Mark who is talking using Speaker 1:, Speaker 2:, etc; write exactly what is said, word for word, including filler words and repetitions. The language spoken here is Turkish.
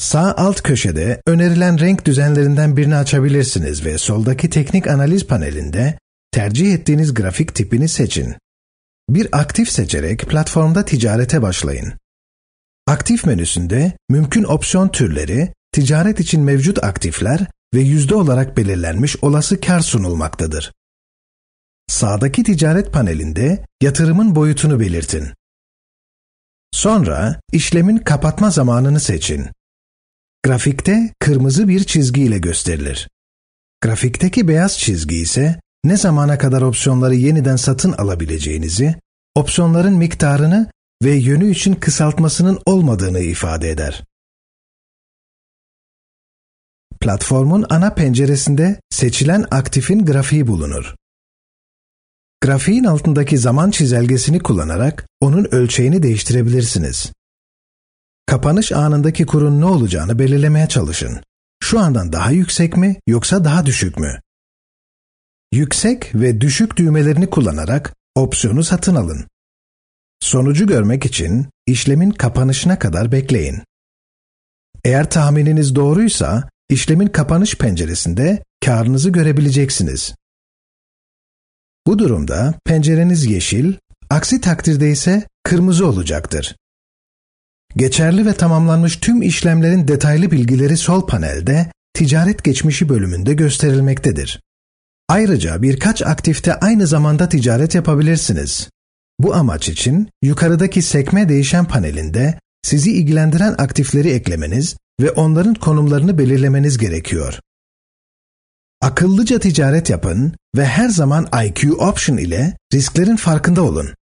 Speaker 1: Sağ alt köşede önerilen renk düzenlerinden birini açabilirsiniz ve soldaki teknik analiz panelinde tercih ettiğiniz grafik tipini seçin. Bir aktif seçerek platformda ticarete başlayın. Aktif menüsünde mümkün opsiyon türleri, ticaret için mevcut aktifler ve yüzde olarak belirlenmiş olası kar sunulmaktadır. Sağdaki ticaret panelinde yatırımın boyutunu belirtin. Sonra işlemin kapatma zamanını seçin. Grafikte kırmızı bir çizgi ile gösterilir. Grafikteki beyaz çizgi ise ne zamana kadar opsiyonları yeniden satın alabileceğinizi, opsiyonların miktarını ve yönü için kısaltmasının olmadığını ifade eder. Platformun ana penceresinde seçilen aktifin grafiği bulunur. Grafiğin altındaki zaman çizelgesini kullanarak onun ölçeğini değiştirebilirsiniz. Kapanış anındaki kurun ne olacağını belirlemeye çalışın. Şu andan daha yüksek mi yoksa daha düşük mü? Yüksek ve düşük düğmelerini kullanarak opsiyonu satın alın. Sonucu görmek için işlemin kapanışına kadar bekleyin. Eğer tahmininiz doğruysa, işlemin kapanış penceresinde karınızı görebileceksiniz. Bu durumda pencereniz yeşil, aksi takdirde ise kırmızı olacaktır. Geçerli ve tamamlanmış tüm işlemlerin detaylı bilgileri sol panelde, ticaret geçmişi bölümünde gösterilmektedir. Ayrıca birkaç aktifte aynı zamanda ticaret yapabilirsiniz. Bu amaç için yukarıdaki sekme değişen panelinde sizi ilgilendiren aktifleri eklemeniz ve onların konumlarını belirlemeniz gerekiyor. Akıllıca ticaret yapın ve her zaman I Q Option ile risklerin farkında olun.